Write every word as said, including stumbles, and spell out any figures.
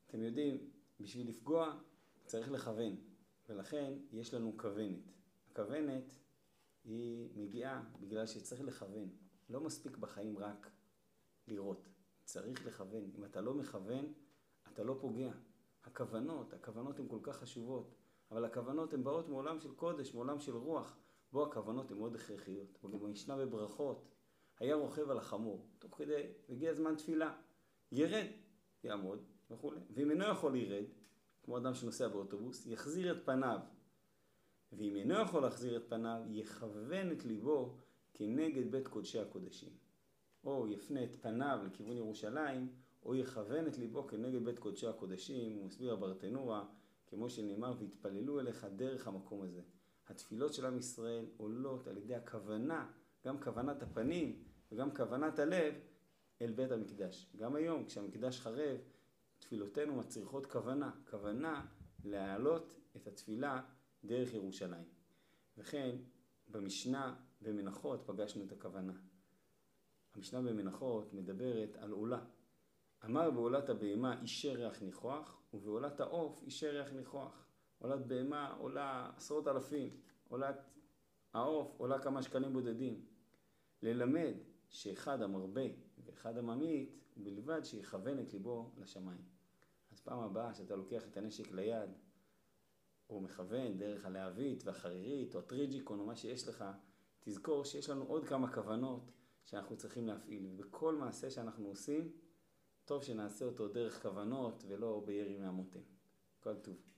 אתם יודעים, בשביל לפגוע צריך לכוון, ולכן יש לנו כוונת. הכוונת היא מגיעה בגלל שצריך לכוון. לא מספיק בחיים רק לראות, צריך לכוון. אם אתה לא מכוון, אתה לא פוגע. הכוונות, הכוונות הן כל כך חשובות, אבל הכוונות הן באות מעולם של קודש, מעולם של רוח, בו הכוונות הן מאוד הכרחיות. במשנה בברכות, היה רוכב על החמור, תוך כדי, והגיע זמן תפילה, ירד, יעמוד וכו'. ואם אינו יכול ירד, כמו אדם שנוסע באוטובוס, יחזיר את פניו. ואם אינו יכול להחזיר את פניו, יכוון את ליבו כנגד בית קודשי הקודשים. או יפנה את פניו לכיוון ירושלים, או יכוון את ליבו כנגד בית קודשי הקודשים. הוא מסביר הברטנורה, כמו שנאמר, והתפללו אליך דרך המקום הזה. התפילות של עם ישראל עולות על ידי הכוונה, גם כוונת הפנים וגם כוונת הלב, אל בית המקדש. גם היום, כשהמקדש חרב, תפילותינו מצריכות כוונה, כוונה להעלות את התפילה דרך ירושלים. וכן, במשנה במנחות פגשנו את הכוונה. המשנה במנחות מדברת על עולה. אמר בעולת הבהמה אישר ריח ניחוח, ובעולת העוף אישר ריח ניחוח. עולת בהמה עולה עשרות אלפים, עולת העוף עולה כמה שקלים בודדים. ללמד שאחד המרבה ואחד הממעיט, בלבד שיכוון את ליבו לשמיים. אז פעם הבאה שאתה לוקח את הנשק ליד, או מכוון דרך הלהבית והחרירית, או הטריג'יקון, או מה שיש לך, תזכור שיש לנו עוד כמה כוונות שאנחנו צריכים להפעיל. ובכל מעשה שאנחנו עושים, טוב שנעשה אותו דרך כוונות ולא בירי מהמותן. כל טוב.